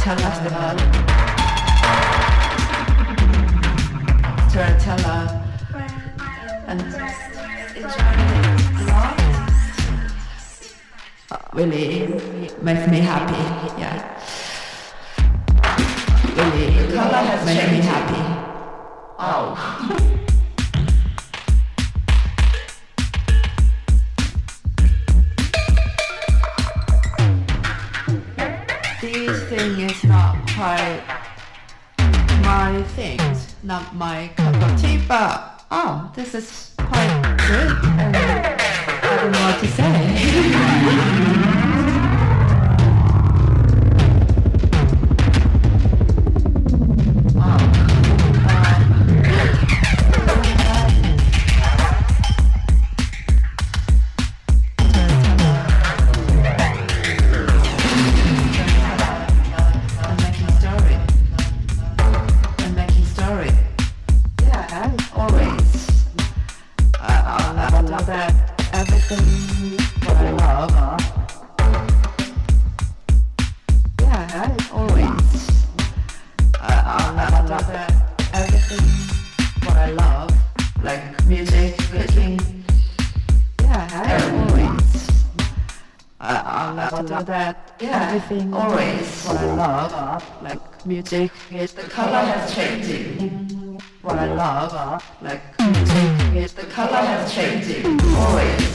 Tarantella, and really makes me happy. Yeah, really makes me happy. Oh. This thing is not quite my thing, not my cup of tea, but oh, this is quite good, and I don't know what to say. Everything always what I love, like music, the color has changing. What I love, like music, the color has changing always.